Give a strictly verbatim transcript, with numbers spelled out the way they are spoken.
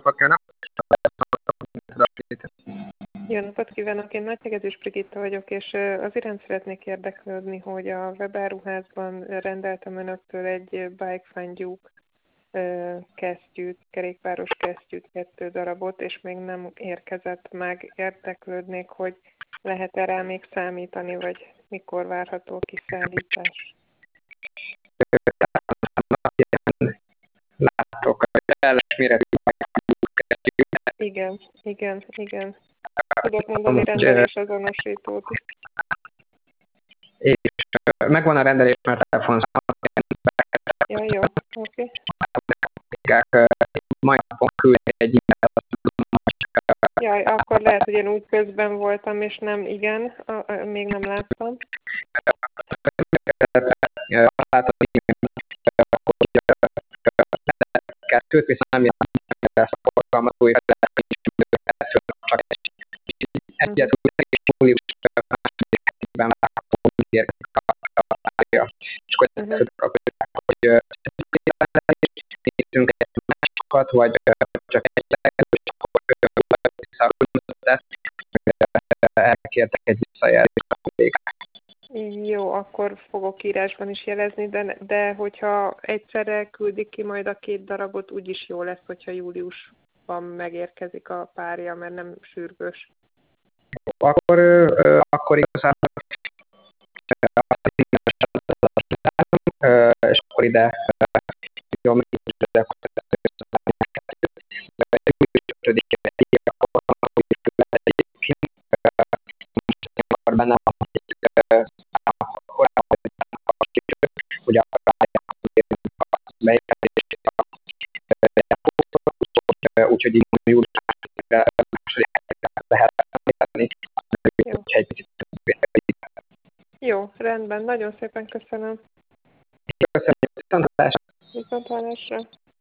napot kívánok! Jó napot kívánok! Én Nagy Hegedűs Brigitta vagyok, és az iránt szeretnék érdeklődni, hogy a webáruházban rendeltem önöktől egy Bike Fun Duke kesztyűt, kerékpáros kesztyűt, kettő darabot, és még nem érkezett meg. Érdeklődnék, hogy lehet-e rá még számítani, vagy mikor várható a kiszállítás. Látok, hogy elles méretű kesztyűt. Igen, igen, igen. Tudok mondani rendelés azonosítót. És megvan a rendelés, mert telefonszámot Ja, jó, oké. Okay. Majd napon küldni egy e-mailt. Jaj, akkor lehet, hogy én úgy közben voltam, és nem, igen, a, a, még nem láttam. Azt látod, hogy kettőt, viszont nem jelent ezt a forgalmat új csak egy egyet úgy, és július második hetében várható érkezik a párja. És akkor ezt tudok, hogy nézzünk egy másokat, vagy csak egy lehetős, és akkor visszaújtott elkértek egy visszajelzést a kollégák. Jó, akkor fogok írásban is jelezni, de, de hogyha egyszerre küldik ki majd a két darabot, úgyis jó lesz, hogyha júliusban megérkezik a párja, mert nem sürgős. Akkor, akkor igazából és akkor ide jó, még ide akkor benne van, hogy a úgyhogy így július második lehet tenni, hogyha egy picit jó, rendben, nagyon szépen köszönöm. Köszönöm, viszontlátásra. Viszontlátásra.